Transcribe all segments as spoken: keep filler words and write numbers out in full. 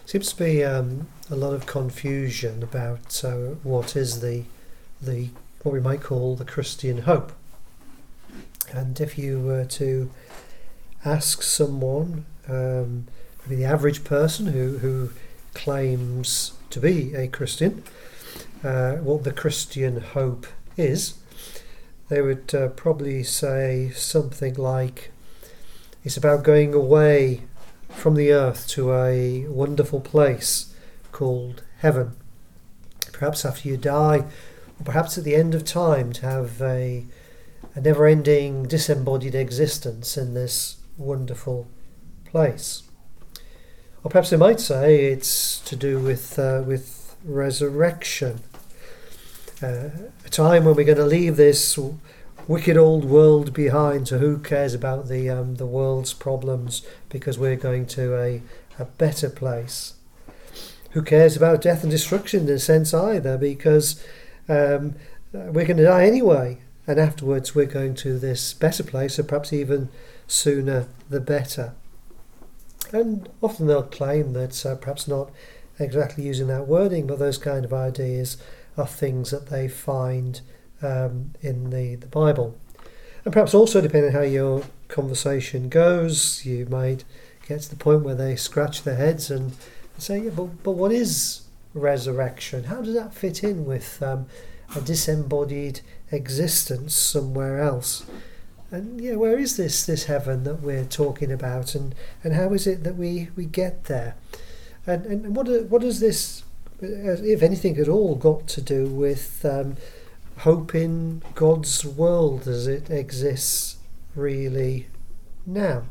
Seems to be um, a lot of confusion about uh, what is the the what we might call the Christian hope. And if you were to ask someone, um, maybe the average person who, who claims to be a Christian, uh, what the Christian hope is, they would uh, probably say something like, it's about going away from the earth to a wonderful place called heaven. Perhaps after you die, or perhaps at the end of time, to have a, a never-ending disembodied existence in this wonderful place. Or perhaps they might say it's to do with uh, with resurrection. Uh, a time when we're going to leave this wicked old world behind, so who cares about the um, the world's problems, because we're going to a, a better place. Who cares about death and destruction in a sense either, because um, we're going to die anyway, and afterwards we're going to this better place, so perhaps even sooner the better. And often they'll claim that, uh, perhaps not exactly using that wording, but those kind of ideas are things that they find um, in the, the Bible. And perhaps also, depending on how your conversation goes, you might get to the point where they scratch their heads and say, yeah, but, but what is resurrection? How does that fit in with um, a disembodied existence somewhere else? And yeah, where is this this heaven that we're talking about, and, and how is it that we, we get there? And and what what does this, if anything at all, got to do with um, hope in God's world as it exists really now?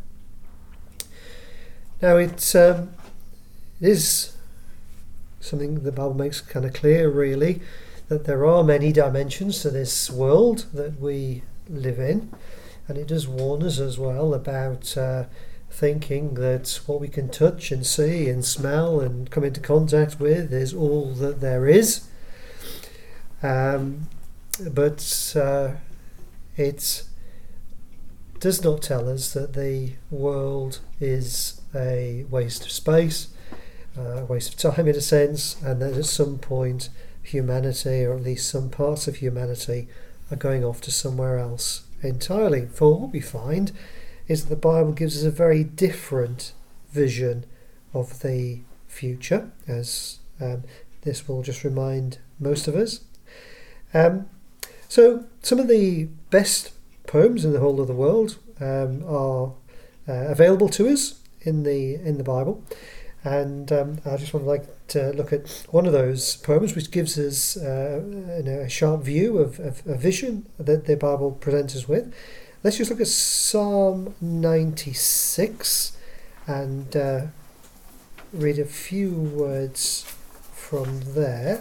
Now it, um, it is something the Bible makes kind of clear, really, that there are many dimensions to this world that we live in. And it does warn us as well about uh, thinking that what we can touch and see and smell and come into contact with is all that there is. Um, but uh, it does not tell us that the world is a waste of space, uh, a waste of time in a sense, and that at some point humanity, or at least some parts of humanity, are going off to somewhere else entirely. For what we find is that the Bible gives us a very different vision of the future, as um, this will just remind most of us. Um, so some of the best poems in the whole of the world um, are uh, available to us in the in the Bible, and um, I just want to like to look at one of those poems, which gives us uh, you know, a sharp view of, of a vision that the Bible presents us with. Let's just look at Psalm ninety-six and uh, read a few words from there.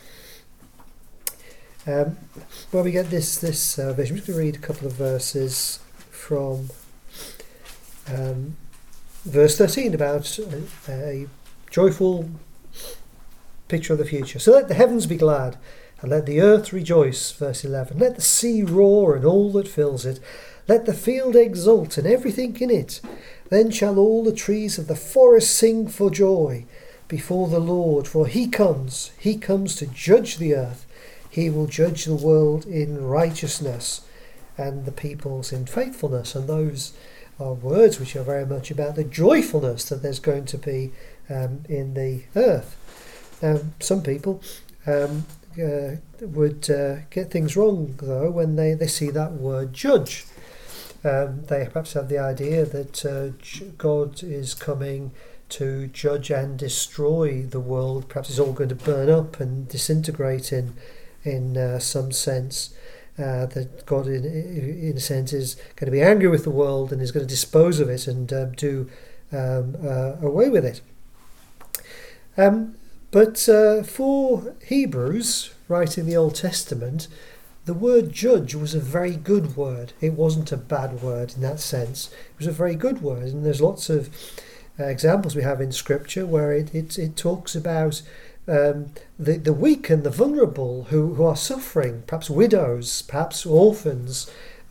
Um, where we get this this uh, vision. I'm just going to read a couple of verses from um, verse thirteen about a, a joyful picture of the future. So let the heavens be glad, and let the earth rejoice. Verse eleven. Let the sea roar and all that fills it. Let the field exult and everything in it. Then shall all the trees of the forest sing for joy before the Lord, for he comes, he comes to judge the earth. He will judge the world in righteousness and the peoples in faithfulness. And those are words which are very much about the joyfulness that there's going to be um, in the earth. Now, some people um, uh, would uh, get things wrong, though, when they, they see that word judge. Um, they perhaps have the idea that uh, God is coming to judge and destroy the world. Perhaps it's all going to burn up and disintegrate in in uh, some sense. Uh, that God, in, in a sense, is going to be angry with the world and is going to dispose of it and uh, do um, uh, away with it. Um, but uh, for Hebrews, writing the Old Testament, the word judge was a very good word. It wasn't a bad word in that sense. It was a very good word, and there's lots of uh, examples we have in Scripture where it it, it talks about um, the, the weak and the vulnerable who, who are suffering, perhaps widows, perhaps orphans,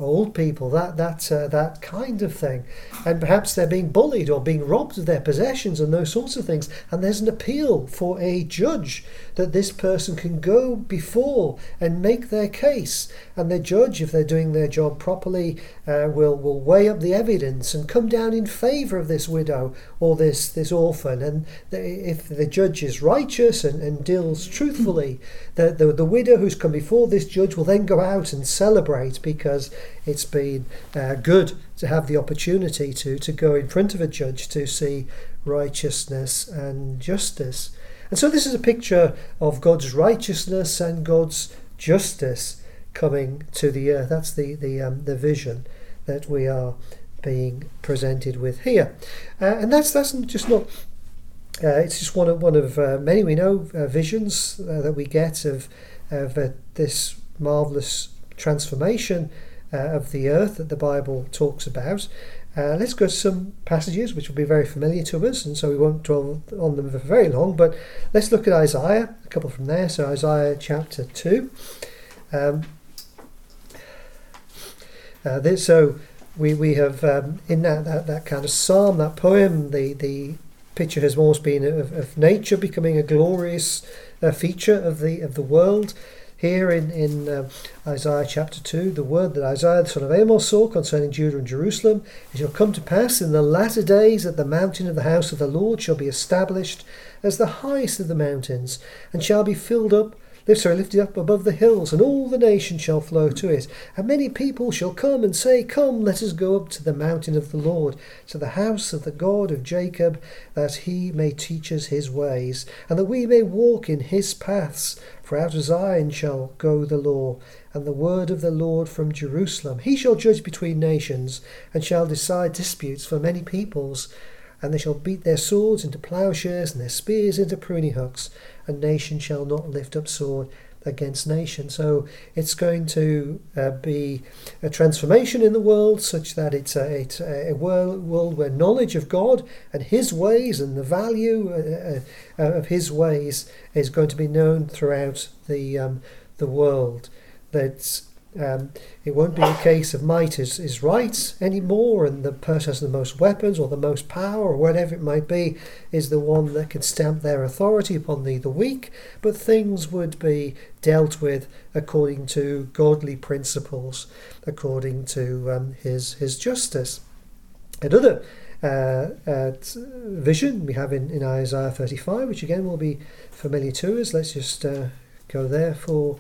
old people, that that uh, that kind of thing, and perhaps they're being bullied or being robbed of their possessions and those sorts of things, and there's an appeal for a judge that this person can go before and make their case, and the judge, if they're doing their job properly, uh, will will weigh up the evidence and come down in favour of this widow or this this orphan, and the, if the judge is righteous and, and deals truthfully, the, the the widow who's come before this judge will then go out and celebrate, because it's been uh, good to have the opportunity to, to go in front of a judge to see righteousness and justice. And so this is a picture of God's righteousness and God's justice coming to the earth. That's the the, um, the vision that we are being presented with here. Uh, and that's that's just not... Uh, it's just one of, one of uh, many, we know, uh, visions uh, that we get of, of uh, this marvellous transformation uh, of the earth that the Bible talks about. Uh, let's go to some passages which will be very familiar to us, and so we won't dwell on them for very long, but let's look at Isaiah, a couple from there. So Isaiah chapter two. Um, uh, this, so we, we have, um, in that, that, that kind of psalm, that poem, the, the picture has almost been of, of nature becoming a glorious uh, feature of the of the world. Here in, in uh, Isaiah chapter two, the word that Isaiah the son of Amos saw concerning Judah and Jerusalem: it shall come to pass in the latter days that the mountain of the house of the Lord shall be established as the highest of the mountains, and shall be filled up, lift, sorry, lifted up above the hills, and all the nations shall flow to it. And many people shall come and say, Come, let us go up to the mountain of the Lord, to the house of the God of Jacob, that he may teach us his ways, and that we may walk in his paths. For out of Zion shall go the law, and the word of the Lord from Jerusalem. He shall judge between nations, and shall decide disputes for many peoples. And they shall beat their swords into plowshares, and their spears into pruning hooks, and nation shall not lift up sword against nation. So it's going to uh, be a transformation in the world, such that it's a, it's a world, world where knowledge of God and his ways and the value uh, uh, of his ways is going to be known throughout the um, the world. That's Um, it won't be a case of might is, is right anymore, and the person has the most weapons or the most power or whatever it might be is the one that can stamp their authority upon the, the weak, but things would be dealt with according to godly principles, according to um, his his justice. Another uh, uh, vision we have in, in Isaiah thirty-five, which again will be familiar to us. Let's just uh, go there for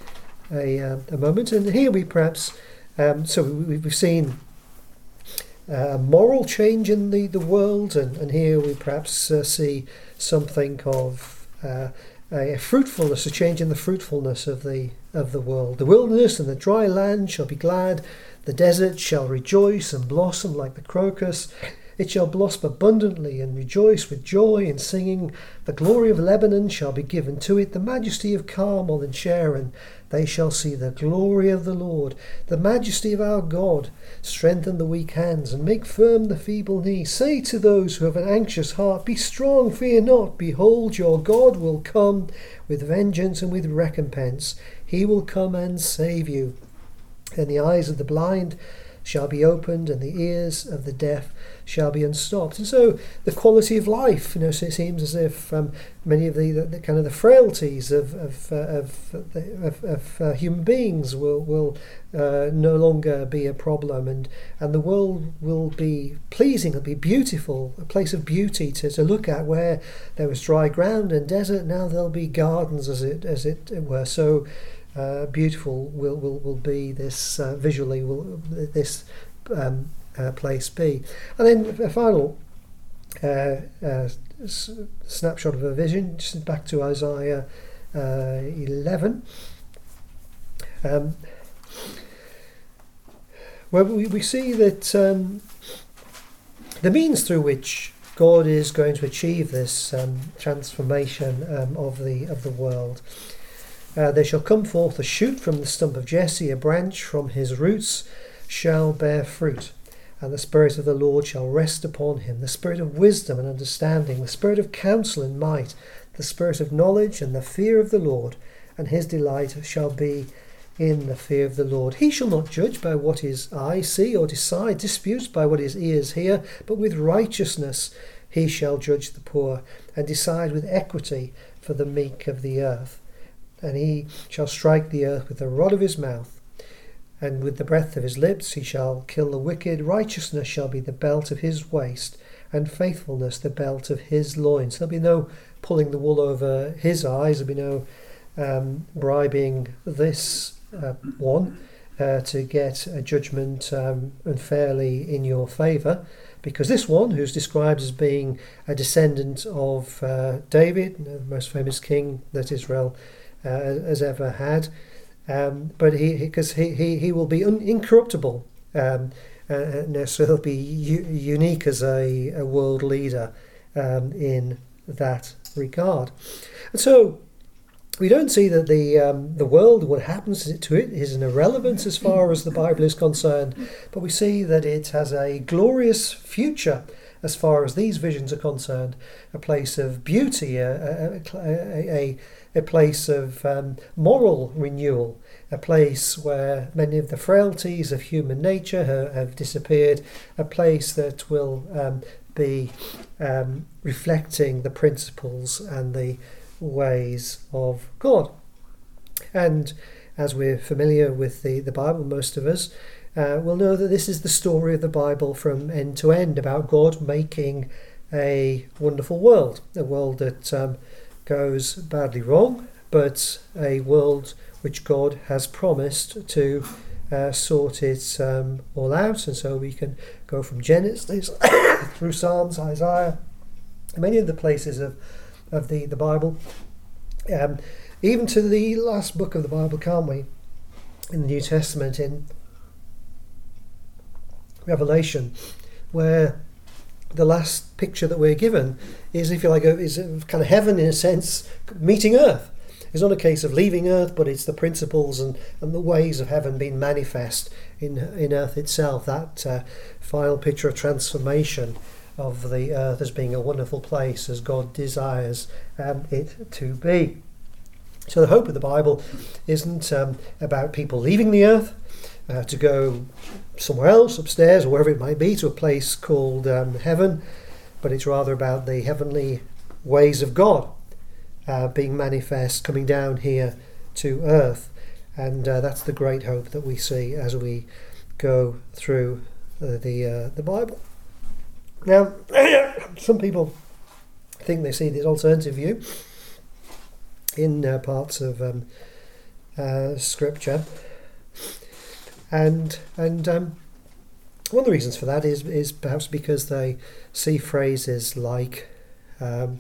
A, uh, a moment, and here we perhaps um, so we, we've seen uh, a moral change in the, the world, and, and here we perhaps uh, see something of uh, a fruitfulness, a change in the fruitfulness of the of the world. The wilderness and the dry land shall be glad, the desert shall rejoice and blossom like the crocus. It shall blossom abundantly and rejoice with joy and singing. The glory of Lebanon shall be given to it, the majesty of Carmel and Sharon. They shall see the glory of the Lord, the majesty of our God. Strengthen the weak hands and make firm the feeble knee. Say to those who have an anxious heart, Be strong, fear not. Behold, your God will come with vengeance and with recompense. He will come and save you. And the eyes of the blind shall be opened, and the ears of the deaf shall be unstopped. And so the quality of life, you know, so it seems as if um, many of the, the, the kind of the frailties of of uh, of, of, of uh, human beings will will uh, no longer be a problem, and and the world will be pleasing, it'll be beautiful, a place of beauty to, to look at. Where there was dry ground and desert, now there'll be gardens, as it as it were. So Uh, beautiful will, will, will be this uh, visually will this um, uh, place be. And then a final uh, uh, s- snapshot of a vision, just back to Isaiah uh, eleven, um, where we, we see that um, the means through which God is going to achieve this um, transformation um, of the of the world. Uh, there shall come forth a shoot from the stump of Jesse, a branch from his roots shall bear fruit. And the Spirit of the Lord shall rest upon him, the Spirit of wisdom and understanding, the Spirit of counsel and might, the Spirit of knowledge and the fear of the Lord. And his delight shall be in the fear of the Lord. He shall not judge by what his eyes see, or decide disputes by what his ears hear, but with righteousness he shall judge the poor, and decide with equity for the meek of the earth. And he shall strike the earth with the rod of his mouth, and with the breath of his lips he shall kill the wicked. Righteousness shall be the belt of his waist, and faithfulness the belt of his loins. There'll be no pulling the wool over his eyes. There'll be no um, bribing this uh, one uh, to get a judgment um, unfairly in your favour, because this one, who's described as being a descendant of uh, David, the most famous king that Israel uh, has ever had, um, but he because he, he, he will be un- incorruptible. Um, Uh, so he'll be u- unique as a, a world leader um, in that regard. And so we don't see that the um, the world, what happens to it, is an irrelevance as far as the Bible is concerned, but we see that it has a glorious future as far as these visions are concerned, a place of beauty, a, a, a, a place of um, moral renewal, a place where many of the frailties of human nature have, have disappeared, a place that will um, be um, reflecting the principles and the ways of God. And as we're familiar with the, the Bible, most of us uh, will know that this is the story of the Bible from end to end, about God making a wonderful world, a world that um, goes badly wrong, but a world which God has promised to uh, sort it um, all out. And so we can go from Genesis through Psalms, Isaiah, many of the places of, of the, the Bible, um, even to the last book of the Bible, can't we? In the New Testament, in Revelation, where the last picture that we're given is, if you like, a, is a kind of heaven in a sense meeting earth. It's not a case of leaving earth, but it's the principles and, and the ways of heaven being manifest in in earth itself. That uh, final picture of transformation of the earth as being a wonderful place as God desires um, it to be. So the hope of the Bible isn't um, about people leaving the earth uh, to go somewhere else, upstairs or wherever it might be, to a place called um, heaven, but it's rather about the heavenly ways of God Uh, being manifest, coming down here to earth. And uh, that's the great hope that we see as we go through uh, the uh, the Bible. Now, some people think they see this alternative view in uh, parts of um, uh, Scripture, and and um, one of the reasons for that is is perhaps because they see phrases like um,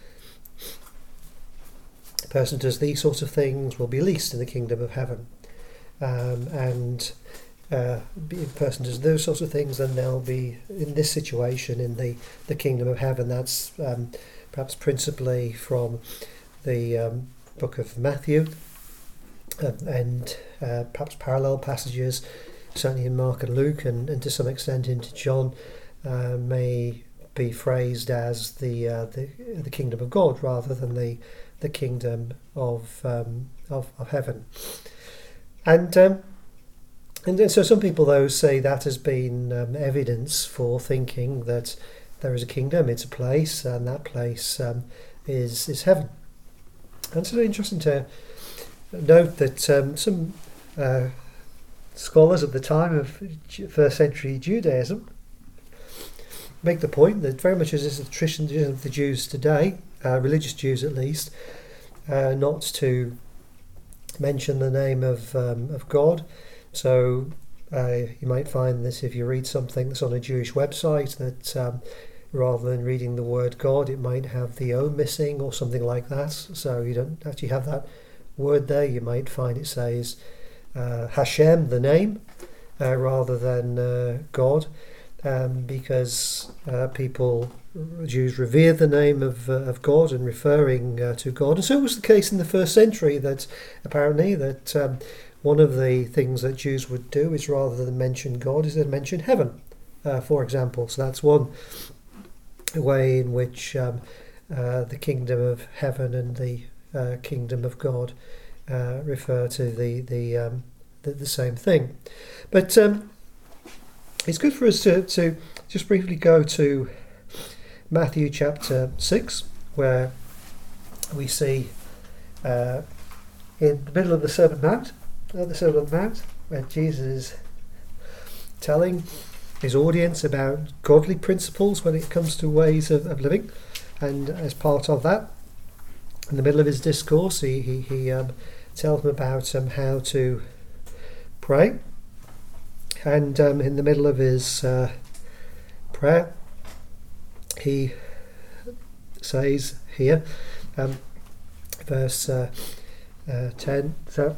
person does these sorts of things will be least in the kingdom of heaven, um, and uh, if a person does those sorts of things, then they'll be in this situation in the, the kingdom of heaven. That's um, perhaps principally from the um, book of Matthew, uh, and uh, perhaps parallel passages, certainly in Mark and Luke, and, and to some extent into John, uh, may be phrased as the, uh, the the kingdom of God rather than the the kingdom of um, of, of heaven. And um, and so some people, though, say that has been um, evidence for thinking that there is a kingdom, it's a place, and that place um, is is heaven. And it's really interesting to note that um, some uh, scholars of the time of first century Judaism make the point that very much as is the tradition of the Jews today, uh, religious Jews at least, uh, not to mention the name of um, of God. So uh, you might find this if you read something that's on a Jewish website, that um, rather than reading the word God, it might have the O missing or something like that. So you don't actually have that word there. You might find it says uh, Hashem, the name, uh, rather than uh, God. Um, because uh, people, Jews, revere the name of uh, of God and referring uh, to God. And so it was the case in the first century that apparently that um, one of the things that Jews would do is rather than mention God is to mention heaven, uh, for example. So that's one way in which um, uh, the kingdom of heaven and the uh, kingdom of God uh, refer to the the, um, the the same thing. But um, it's good for us to, to just briefly go to Matthew chapter six, where we see uh, in the middle of the Sermon Mount, uh, the Sermon on the Mount, where Jesus is telling his audience about godly principles when it comes to ways of, of living, and as part of that, in the middle of his discourse, he he, he um, tells them about um, how to pray, and um, in the middle of his uh, prayer, he says here, um, verse uh, uh, ten, so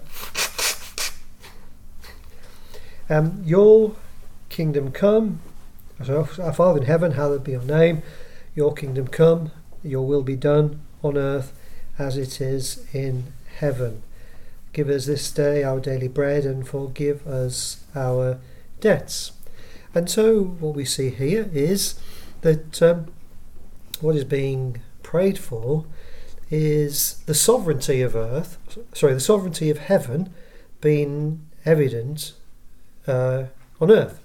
um, your kingdom come, so our Father in heaven, hallowed be your name, your kingdom come, your will be done on earth as it is in heaven. Give us this day our daily bread, and forgive us our debts. And so what we see here is that um, what is being prayed for is the sovereignty of earth, sorry, the sovereignty of heaven being evident uh, on earth.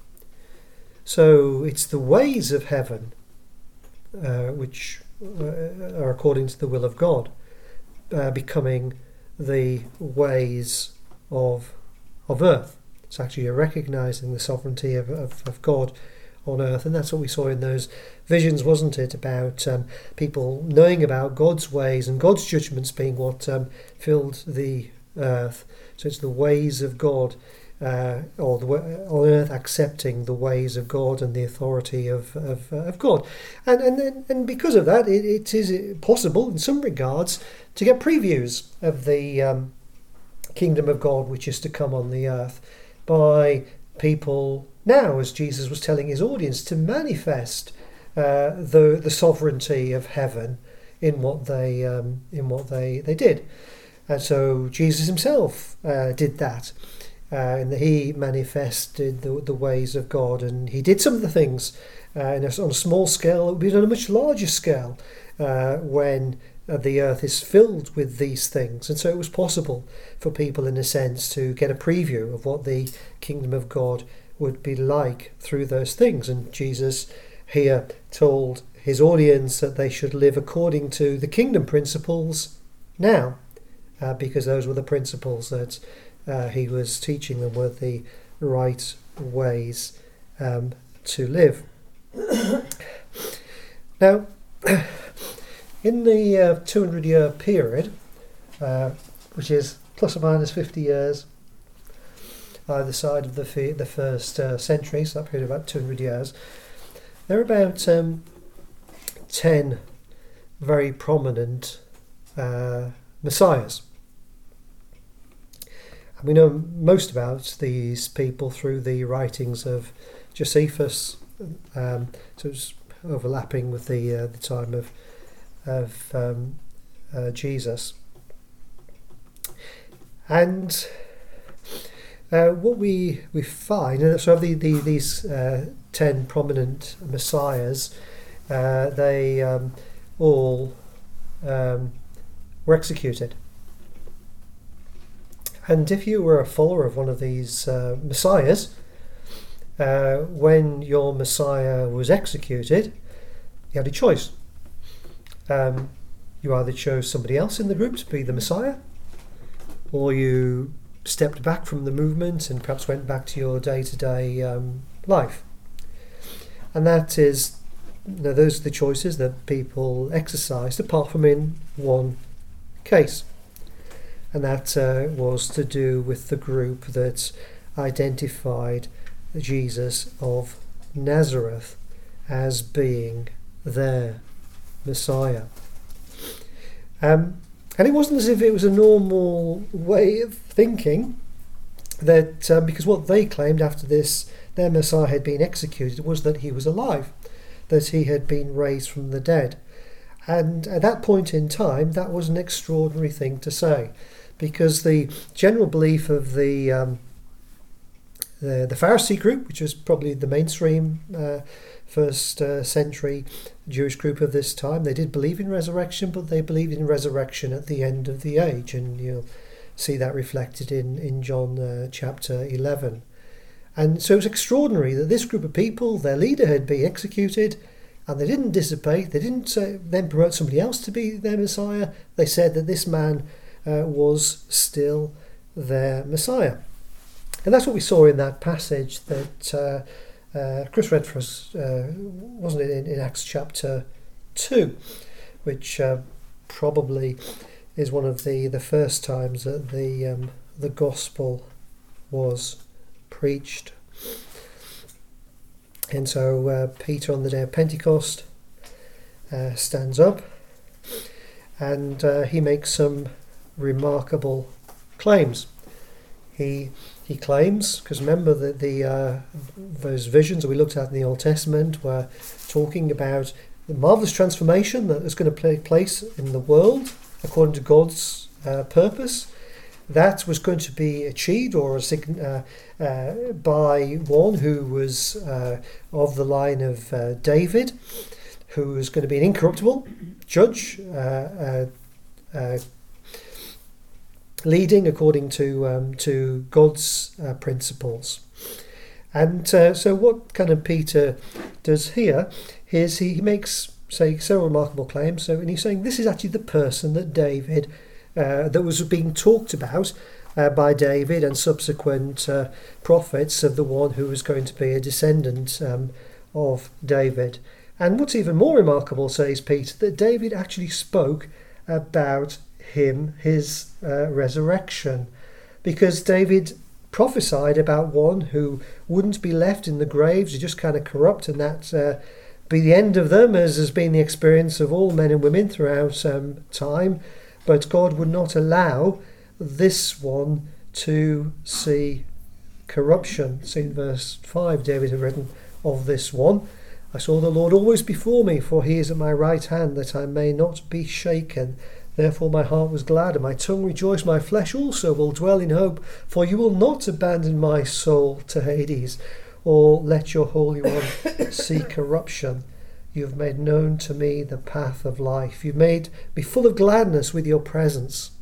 So it's the ways of heaven uh, which uh, are according to the will of God, uh, becoming the ways of of earth. It's actually a recognising the sovereignty of, of, of God on earth, and that's what we saw in those visions, wasn't it, about um, people knowing about God's ways and God's judgments being what um, filled the earth. So it's the ways of God, uh, or the on earth accepting the ways of God and the authority of of, uh, of God, and and and because of that, it, it is possible in some regards to get previews of the um, kingdom of God which is to come on the earth by people now, as Jesus was telling his audience, to manifest uh, the the sovereignty of heaven in what they um, in what they, they did. And so Jesus himself uh, did that, uh, and he manifested the, the ways of God, and he did some of the things uh, in a, on a small scale. It would be on a much larger scale uh, when uh, the earth is filled with these things. And so it was possible for people, in a sense, to get a preview of what the kingdom of God would be like through those things. And Jesus here told his audience that they should live according to the kingdom principles now, uh, because those were the principles that uh, he was teaching them were the right ways um, to live. Now, in the uh, two hundred year period, uh, which is plus or minus fifty years either side of the f- the first uh, century, so that period of about two hundred years, there are about um, ten very prominent uh, messiahs. And we know most about these people through the writings of Josephus, um, so it's overlapping with the uh, the time of of um, uh, Jesus. And Uh, what we we find, and so of the, the, these uh, ten prominent messiahs, uh, they um, all um, were executed. And if you were a follower of one of these uh, messiahs, uh, when your messiah was executed, you had a choice. Um, you either chose somebody else in the group to be the messiah, or you stepped back from the movement and perhaps went back to your day-to-day um, life. And that is, you know, those are the choices that people exercised, apart from in one case. And that uh, was to do with the group that identified Jesus of Nazareth as being their Messiah. Um, And it wasn't as if it was a normal way of thinking, that um, because what they claimed after this, their Messiah had been executed, was that he was alive, that he had been raised from the dead. And at that point in time, that was an extraordinary thing to say, because the general belief of the um, the, the Pharisee group, which was probably the mainstream uh, first uh, century Jewish group of this time, they did believe in resurrection, but they believed in resurrection at the end of the age. And you'll see that reflected in, in John uh, chapter eleven. And so it's extraordinary that this group of people, their leader had been executed, and they didn't dissipate. They didn't uh, then promote somebody else to be their Messiah. They said that this man uh, was still their Messiah. And that's what we saw in that passage that uh, uh, Chris read for us, uh, wasn't it, in, in Acts chapter two, which uh, probably is one of the, the first times that the um, the gospel was preached. And so uh, Peter on the day of Pentecost uh, stands up, and uh, he makes some remarkable claims. He he claims, because remember that the uh, those visions that we looked at in the Old Testament were talking about the marvellous transformation that is going to take place in the world according to God's uh, purpose. That was going to be achieved or uh, uh, by one who was uh, of the line of uh, David, who was going to be an incorruptible judge, uh, uh, uh, leading according to um, to God's uh, principles. And uh, so what kind of Peter does here is he makes, say, several remarkable claims. So, and he's saying this is actually the person that David Uh, that was being talked about uh, by David and subsequent uh, prophets of the one who was going to be a descendant um, of David. And what's even more remarkable, says Peter, that David actually spoke about him, his uh, resurrection, because David prophesied about one who wouldn't be left in the graves, just kind of corrupt, and that uh, be the end of them, as has been the experience of all men and women throughout um, time. But God would not allow this one to see corruption. See in verse five, David had written of this one, I saw the Lord always before me, for he is at my right hand, that I may not be shaken. Therefore my heart was glad, and my tongue rejoiced, my flesh also will dwell in hope. For you will not abandon my soul to Hades, or let your Holy One see corruption. You have made known to me the path of life. You've made me full of gladness with your presence.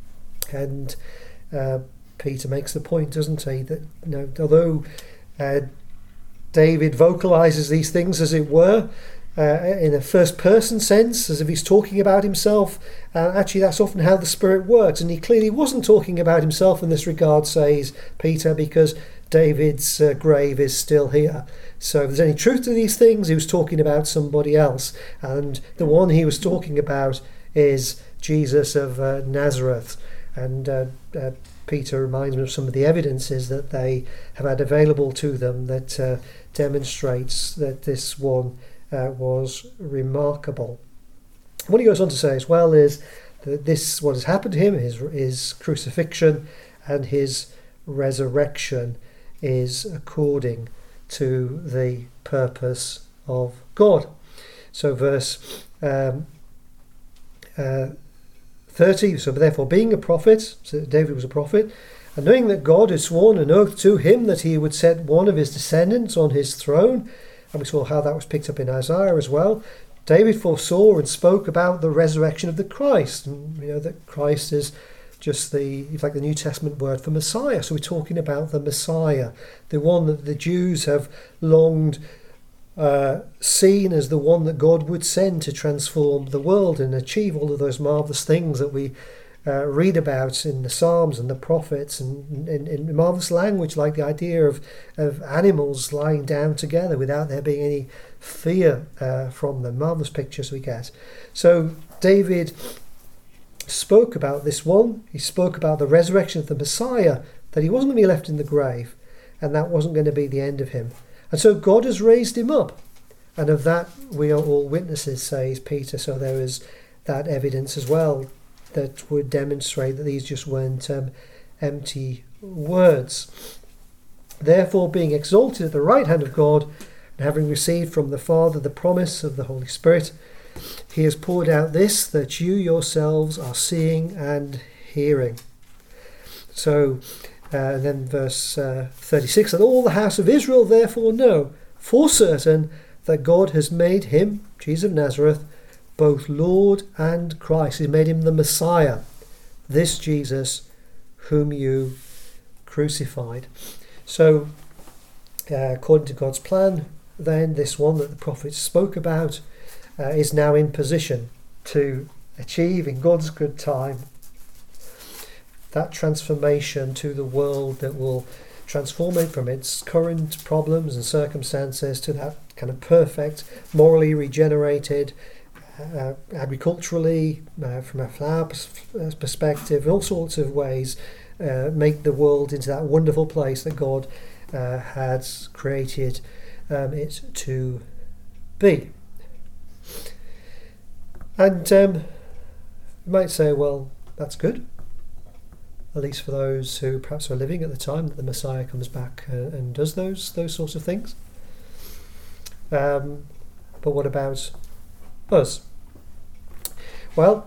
And uh, Peter makes the point, doesn't he, that you know, although uh, David vocalizes these things, as it were, uh, in a first-person sense, as if he's talking about himself, uh, actually that's often how the Spirit works. And he clearly wasn't talking about himself in this regard, says Peter, because David's uh, grave is still here. So if there's any truth to these things, he was talking about somebody else. And the one he was talking about is Jesus of uh, Nazareth. And uh, uh, Peter reminds me of some of the evidences that they have had available to them that uh, demonstrates that this one uh, was remarkable. What he goes on to say as well is that this, what has happened to him, his, his crucifixion and his resurrection, is according to the purpose of God. So verse um, uh, thirty, so therefore being a prophet, so David was a prophet, and knowing that God had sworn an oath to him that he would set one of his descendants on his throne, and we saw how that was picked up in Isaiah as well, David foresaw and spoke about the resurrection of the Christ, and you know that Christ is just the, it's like the New Testament word for Messiah. So we're talking about the Messiah, the one that the Jews have longed uh, seen as the one that God would send to transform the world and achieve all of those marvellous things that we uh, read about in the Psalms and the prophets, and in, in marvellous language, like the idea of, of animals lying down together without there being any fear uh, from them. Marvellous pictures we get. So David spoke about this one. He spoke about the resurrection of the Messiah, that he wasn't going to be left in the grave, and that wasn't going to be the end of him. And so God has raised him up, and of that we are all witnesses, says Peter. So there is that evidence as well that would demonstrate that these just weren't um, empty words. Therefore, being exalted at the right hand of God, and having received from the Father the promise of the Holy Spirit, he has poured out this, that you yourselves are seeing and hearing. So uh, then verse uh, thirty-six, and all the house of Israel therefore know for certain that God has made him, Jesus of Nazareth, both Lord and Christ. He's made him the Messiah, this Jesus whom you crucified. So, uh, according to God's plan, then this one that the prophets spoke about uh, is now in position to achieve in God's good time that transformation to the world that will transform it from its current problems and circumstances to that kind of perfect, morally regenerated, uh, agriculturally, uh, from a flower perspective, in all sorts of ways, uh, make the world into that wonderful place that God uh, has created um, it to be. And um, you might say, well, that's good, at least for those who perhaps are living at the time that the Messiah comes back uh, and does those those sorts of things. Um, but what about us? Well,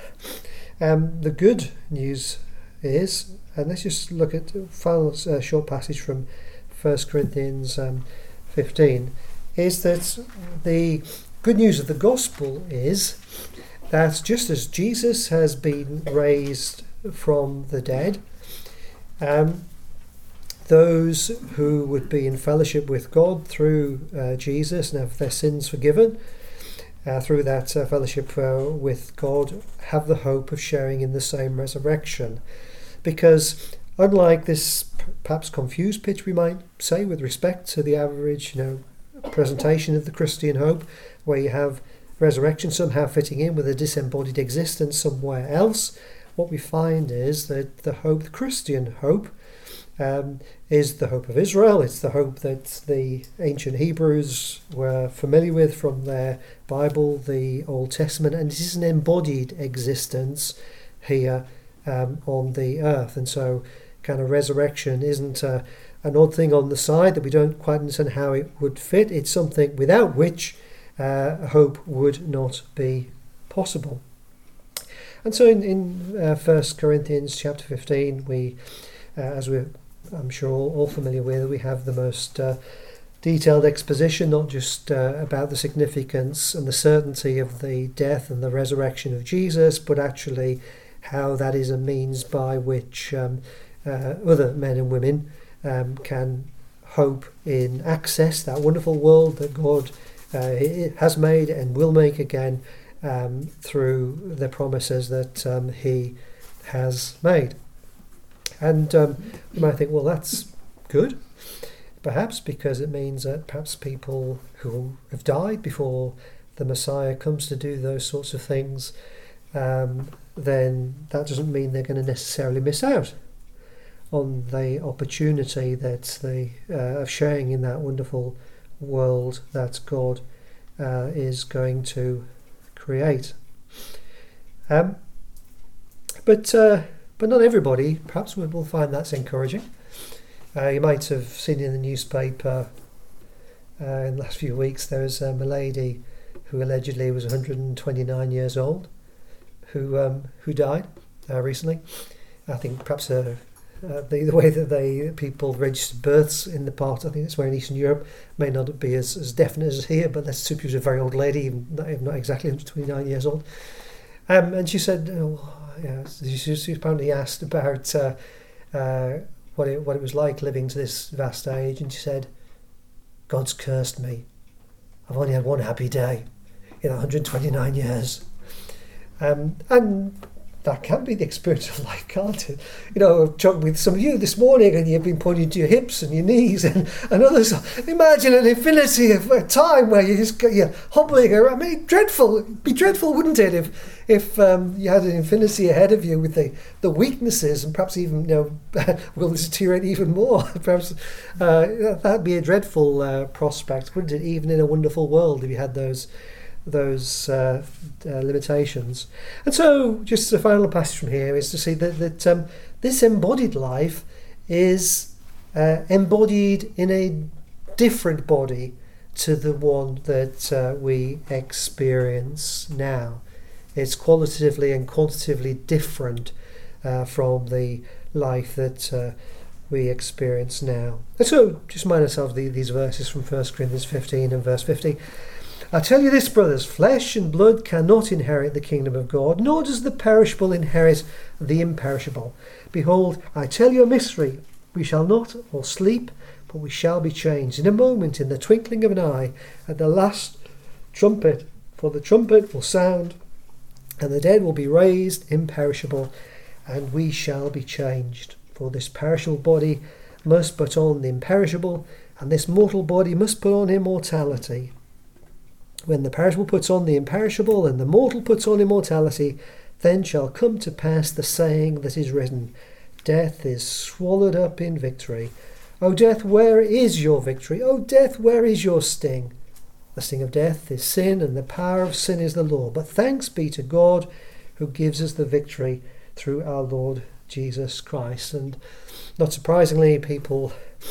um, the good news is, and let's just look at the final uh, short passage from First Corinthians um, fifteen, is that the good news of the gospel is that just as Jesus has been raised from the dead, um, those who would be in fellowship with God through uh, Jesus and have their sins forgiven uh, through that uh, fellowship uh, with God have the hope of sharing in the same resurrection. Because unlike this p- perhaps confused pitch, we might say, with respect to the average, you know, presentation of the Christian hope, where you have resurrection somehow fitting in with a disembodied existence somewhere else, what we find is that the hope, the Christian hope, um, is the hope of Israel. It's the hope that the ancient Hebrews were familiar with from their Bible, the Old Testament, and it is an embodied existence here um, on the earth. And so kind of resurrection isn't a, an odd thing on the side that we don't quite understand how it would fit. It's something without which uh, hope would not be possible. And so in, in uh, First Corinthians chapter fifteen, we, uh, as we're I'm sure all, all familiar with, we have the most uh, detailed exposition, not just uh, about the significance and the certainty of the death and the resurrection of Jesus, but actually how that is a means by which um, uh, other men and women um, can hope in access that wonderful world that God uh, has made and will make again um, through the promises that um, he has made. And um, you might think, well, that's good, perhaps, because it means that perhaps people who have died before the Messiah comes to do those sorts of things, um, then that doesn't mean they're going to necessarily miss out on the opportunity that they uh, of sharing in that wonderful world that God uh, is going to create. Um, but uh, but not everybody perhaps will find that's encouraging. Uh, you might have seen in the newspaper uh, in the last few weeks there was um, a lady who allegedly was one hundred twenty-nine years old who um, who died uh, recently. I think perhaps uh, uh, the, the way that they people register births in the part, I think it's where in Eastern Europe, may not be as, as definite as here, but let's assume she was a very old lady, not, not exactly one hundred twenty-nine years old. Um, and she said, oh, yeah, she, she was apparently asked about uh, uh, what it what it was like living to this vast age, and she said, "God's cursed me. I've only had one happy day in one hundred twenty-nine years." Um, and that can be the experience of life, can't it? You know, I've talked with some of you this morning and you've been pointing to your hips and your knees and, and others. Imagine an infinity of a time where you just, you're hobbling around. I mean, dreadful. It'd be dreadful, wouldn't it, if if um, you had an infinity ahead of you with the, the weaknesses and perhaps even, you know, will deteriorate even more. Perhaps uh, that'd be a dreadful uh, prospect, wouldn't it, even in a wonderful world if you had those those uh, uh, limitations. And so just the final passage from here is to see that, that um, this embodied life is uh, embodied in a different body to the one that uh, we experience now. It's qualitatively and quantitatively different uh, from the life that uh, we experience now. And so just remind ourselves the, these verses from First Corinthians fifteen and verse fifty. I tell you this, brothers, flesh and blood cannot inherit the kingdom of God, nor does the perishable inherit the imperishable. Behold, I tell you a mystery. We shall not all sleep, but we shall be changed in a moment, in the twinkling of an eye, at the last trumpet. For the trumpet will sound, and the dead will be raised imperishable, and we shall be changed. For this perishable body must put on the imperishable, and this mortal body must put on immortality. When the perishable puts on the imperishable, and the mortal puts on immortality, then shall come to pass the saying that is written, Death is swallowed up in victory. O death, where is your victory? O death, where is your sting? The sting of death is sin, and the power of sin is the law. But thanks be to God who gives us the victory through our Lord Jesus Christ. And not surprisingly, people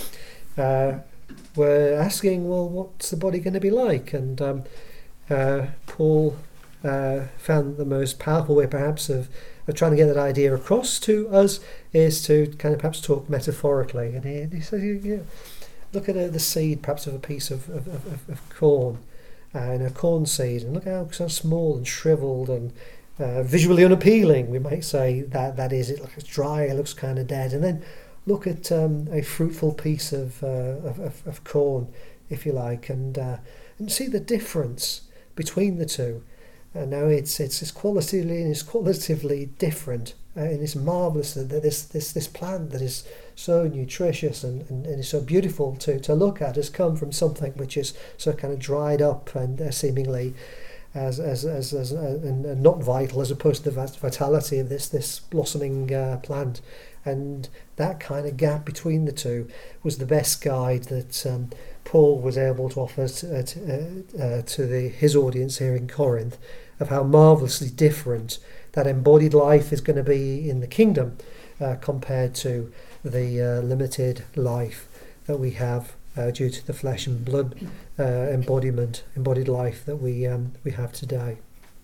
uh, were asking, well, what's the body going to be like? And um, uh, Paul uh, found the most powerful way perhaps of, of trying to get that idea across to us is to kind of perhaps talk metaphorically. And he, he says, you, you look at uh, the seed perhaps of a piece of, of, of, of corn, uh, and a corn seed, and look how so small and shriveled and uh, visually unappealing, we might say that that is. It looks dry, it looks kind of dead. And then look at um, a fruitful piece of, uh, of, of, of corn, if you like, and uh, and see the difference between the two. And now it's it's, it's qualitatively and it's qualitatively different, uh, and it's marvellous that this this this plant that is so nutritious and, and, and is so beautiful to, to look at has come from something which is so kind of dried up and uh, seemingly as as as, as uh, and, and not vital, as opposed to the vitality of this this blossoming uh, plant. And that kind of gap between the two was the best guide that um, Paul was able to offer to, uh, to, uh, uh, to the, his audience here in Corinth, of how marvellously different that embodied life is going to be in the kingdom uh, compared to the uh, limited life that we have uh, due to the flesh and blood uh, embodiment, embodied life that we um, we have today.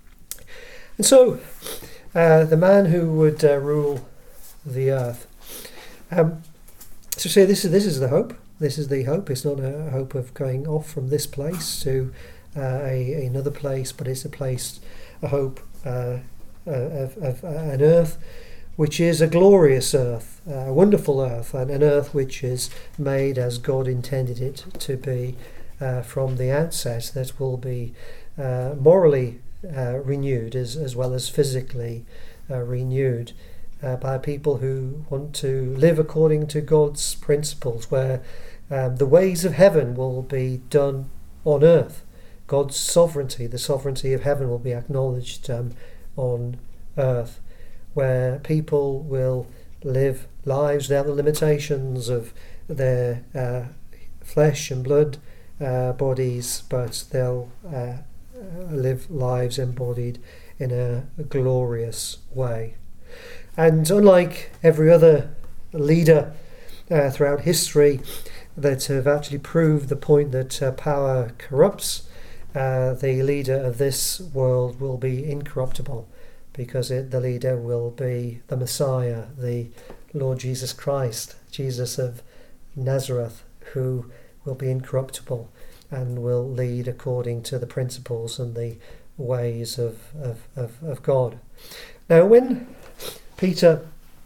And so, uh, the man who would uh, rule the earth. Um, so say this is this is the hope. This is the hope. It's not a hope of going off from this place to uh, a, another place, but it's a place, a hope uh, of, of an earth which is a glorious earth, a wonderful earth, and an earth which is made as God intended it to be uh, from the outset, that will be uh, morally uh, renewed as, as well as physically uh, renewed. Uh, by people who want to live according to God's principles, where um, the ways of heaven will be done on earth. God's sovereignty, the sovereignty of heaven, will be acknowledged um, on earth, where people will live lives without the limitations of their uh, flesh and blood uh, bodies, but they'll uh, live lives embodied in a, a glorious way. And unlike every other leader uh, throughout history that have actually proved the point that uh, power corrupts, uh, the leader of this world will be incorruptible, because it, the leader will be the Messiah, the Lord Jesus Christ, Jesus of Nazareth, who will be incorruptible and will lead according to the principles and the ways of, of, of, of God. Now, when Peter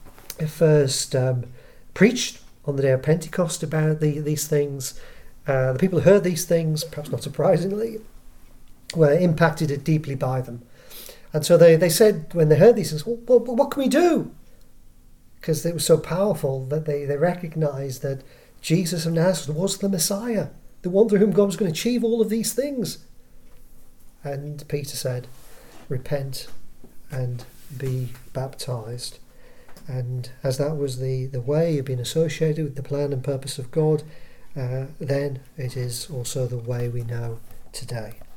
first um, preached on the day of Pentecost about the, these things, uh, the people who heard these things, perhaps not surprisingly, were impacted deeply by them. And so they, they said, when they heard these things, well, well, what can we do? Because it was so powerful that they, they recognised that Jesus of Nazareth was the Messiah, the one through whom God was going to achieve all of these things. And Peter said, repent and be baptized. And as that was the, the way of being associated with the plan and purpose of God, uh, then it is also the way we know today.